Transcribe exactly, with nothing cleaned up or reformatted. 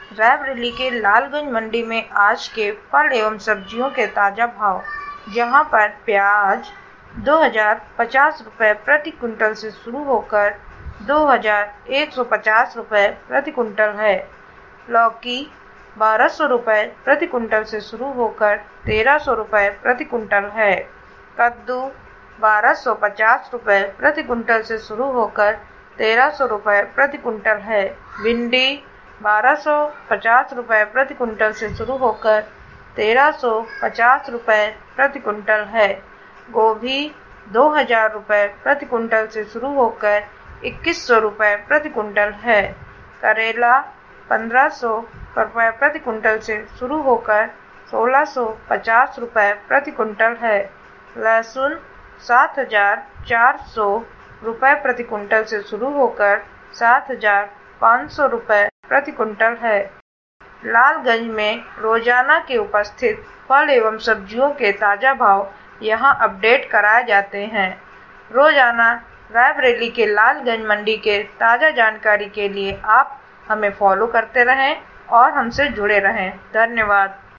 रायबरेली के लालगंज मंडी में आज के फल एवं सब्जियों के ताजा भाव। जहां पर प्याज दो हजार पचास रुपए प्रति कुंटल से शुरू होकर दो हजार एक सौ पचास रुपए प्रति कुंटल है। लौकी बारह सौ रुपए प्रति कुंटल से शुरू होकर तेरह सौ रुपए प्रति कुंटल है। कद्दू बारह सौ पचास रुपए प्रति कुंटल से शुरू होकर तेरह सौ रुपए प्रति कुंटल है। भिंडी बारह सौ पचास रुपए प्रति कुंटल से शुरू होकर तेरह सौ पचास रुपए प्रति कुंटल है। गोभी दो हजार रुपए प्रति कुंटल से शुरू होकर इक्कीस सौ रुपए प्रति कुंटल है। करेला पंद्रह सौ रुपए प्रति कुंटल से शुरू होकर सोलह सौ पचास रुपए प्रति कुंटल है। लहसुन सात हजार चार सौ रुपए प्रति कुंटल से शुरू होकर सात हजार पाँच सौ रुपए प्रति कुंटल है। लालगंज में रोजाना के उपस्थित फल एवं सब्जियों के ताजा भाव यहां अपडेट कराए जाते हैं। रोजाना रायबरेली के लालगंज मंडी के ताजा जानकारी के लिए आप हमें फॉलो करते रहें और हमसे जुड़े रहें। धन्यवाद।